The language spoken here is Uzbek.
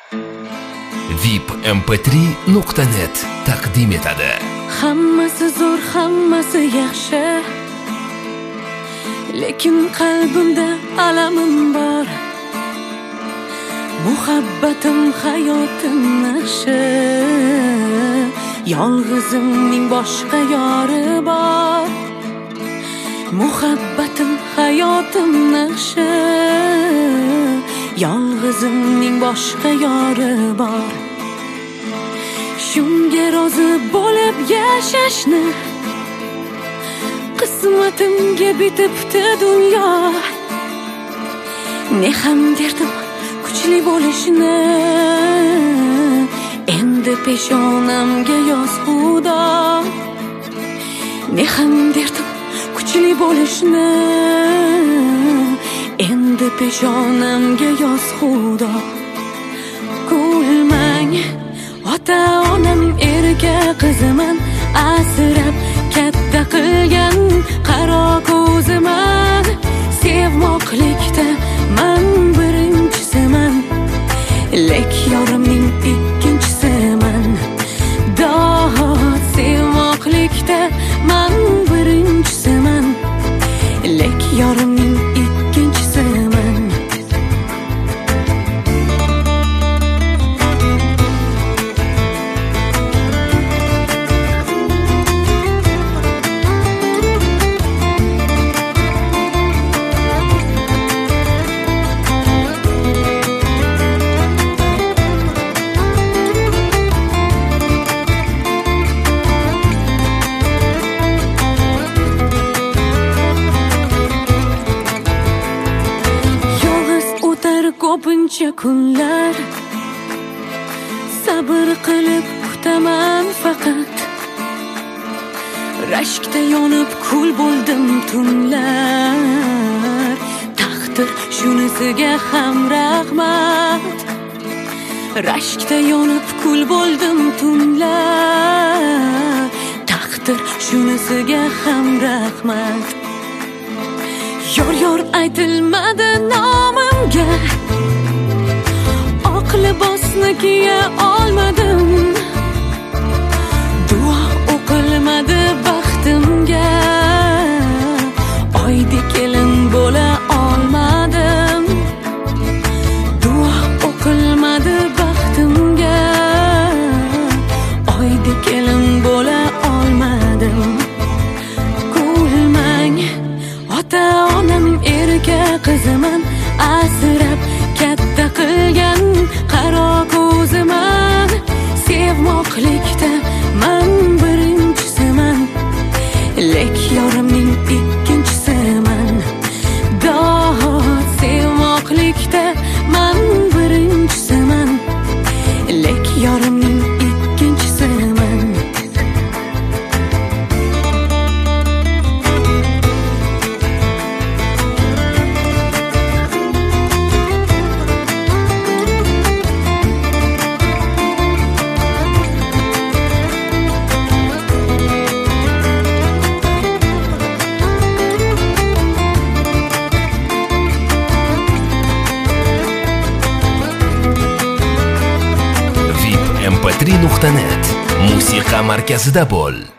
vipmp3.net taqdim etadi. Hammasi zo'r, hammasi yaxshi, lekin qalbimda alamim bor. Muhabbatim hayotim naqshi, yolg'izimning boshqa yori bor. Muhabbatim hayotim naqshi, yolg'izimning boshqa yori bor. Shunga rozi bo'lib yashashni qismatimga bitibdi dunyo. Ne ham derdim kuchli bo'lishni, endi peshonamga yoz Xudo. Ne ham derdim kuchli bo'lishni, endi peshonamga yoz Xudo. Kulmang, ota-onam erka qiziman, asrab katta qilgan qaro ko'ziman. Sevmoqlikda man birinchisiman, lek yorimning ikkinchisiman. Dod sevmoqlikda man birinchisiman, lek yorimning ikkinchisiman. Ko'pincha kunlar sabr qilib kutaman faqat. Rashkda yonib kul bo'ldim tunlar. Taqdir shunisiga ham rahmat. Rashkda yonib kul bo'ldim tunlar. Taqdir shunisiga ham rahmat. Yor aytilmadi nomimga, oq libosni kiya olmadim. Duo o'qilmadi baxtimga, oydek kelin bo'la olmadim. Duo o'qilmadi baxtimga, oydek kelin bo'la olmadim. Kulmang, ota-onam erka qiziman, asrab katta qilgan qaro ko'ziman. Sevmoqlikda man birinchisiman, lek yorimning ikkinchisiman. Dod sevmoqlikda man birinchisiman, lek yorimning ikkinchisiman. vipmp3.net musiqa markazida bo'l.